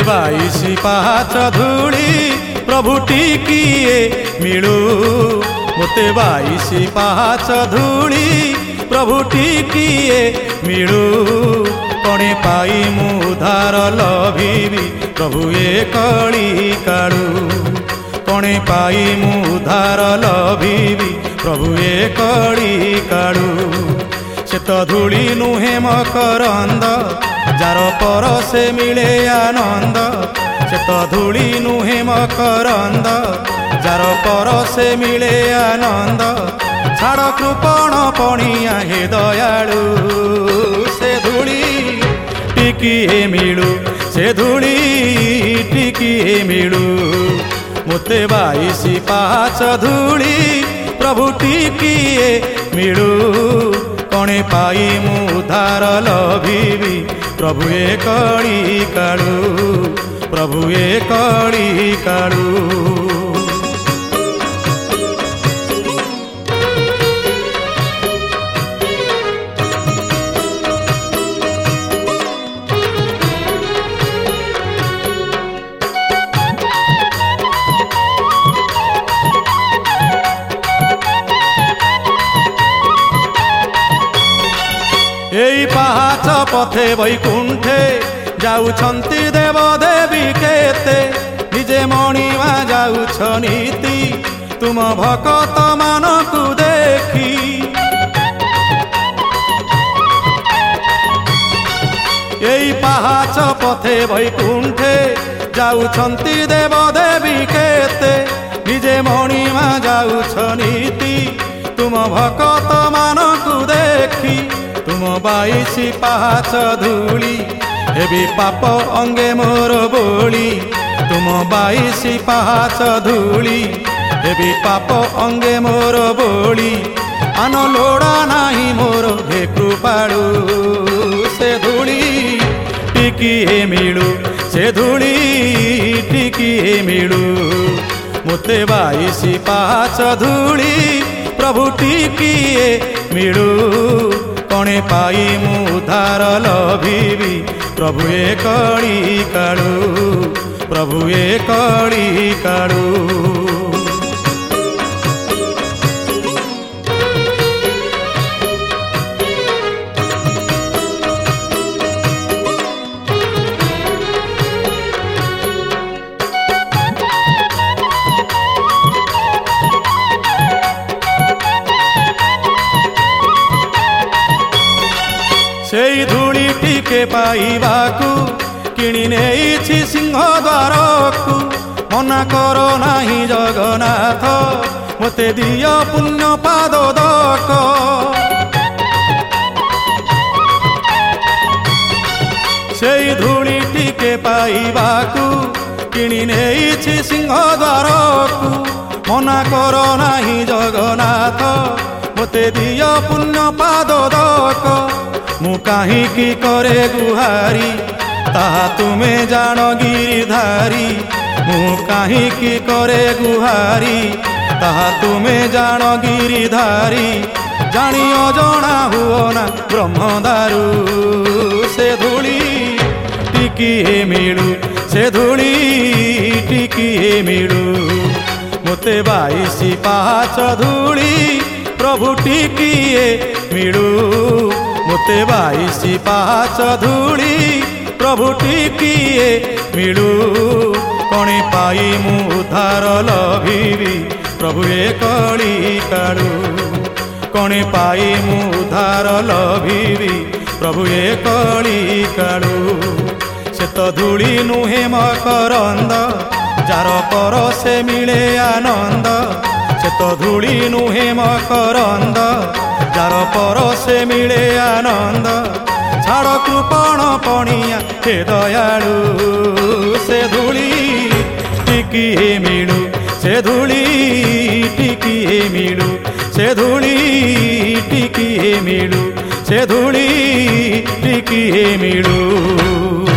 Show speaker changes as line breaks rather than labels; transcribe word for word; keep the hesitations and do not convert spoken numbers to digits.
बाईसी पाहाच धूली प्रभु टिकिए मिलू मोते बाईसी पाहाच धूली प्रभु टिकिए मिलू कणे पाई मु उधार लभिबी प्रभु ए कली कालू कणे पाई मु उधार लभिबी प्रभु ए कली कालू से तो धूली नुहे मकरंद जार पर से मिले आनंद से तो धूली नुहे मकरंद जार पर से मिले आनंद छाड़ कृपण पणिया हे दयालु से धूली टिकिए मिलू से धूली टिकिए मिलू मोते बाईसी पाहाच धूली प्रभु टिकिए मिलू कणे पाई मु उधार लभिबी प्रभु ए कली कालू प्रभु ए कली कालू एई पाहाच पथे वैकुंठे जाउछंती देव देवी केते निजे मणिमा जाउछ नीति तुम भकत मानकु देखी एई पाहाच पथे वैकुंठे जाउछंती देव देवी केते निजे मणिमा जाउछ नीति तुम भकत मानकु देखी तुम बाईसी पाहाच धूली हेबी पाप अंगे मोर बोली तुम बाईसी पाहाच धूली हेबी पाप अंगे मोर बोली आन लोड़ा नाही मोर हे कृपालु से धूली टिकिए मिलू से धूली टिकिए मिलू मोते बाईसी पाहाच धूली प्रभु टिकिए मिलू कणे पाई मु उधार लभिबी प्रभु ए कली कालू प्रभु ए कली कालू सेई धूली टिके पाइबाकू किणी नेइछि सिंह द्वारकू मना करो नाही जगन्नाथ मोते दियो पुण्य पादोदक सेई धूली टिके पाइबाकू किणी नेइछि सिंह द्वारकू मना करो नाही जगन्नाथ मोते दियो पुण्य पादोदक मु काहीं की करे गुहारी ताहा तुमे जान गिरिधारी मु काहीं की करे गुहारी ताहा तुमे जान गिरिधारी जानियो जना हुओ ना ब्रह्मदारू से धूली टिकिए मिलू से धूली टिकिए मिलू मोते बाईसी पाहाच धूली प्रभु टिकिए मिलू मोते बाईसी पाहाच धूली प्रभु टिकिए मिलू कणे पाई मु उधार लभिबी प्रभु ए कली कालू कणे पाई मु उधार लभिबी प्रभु ए कली कालू से तो धूली नुहे मकरंद जार पर से मिले आनंद से तो धूली नुहे मकरंद जार पर से मिले आनंद छाड़ कृपण पणिया हे दयालु से धूली टिकिए मिलू से धूली टिकिए मिलू से धूली टिकिए मिलू से धूली टिकिए मिलू।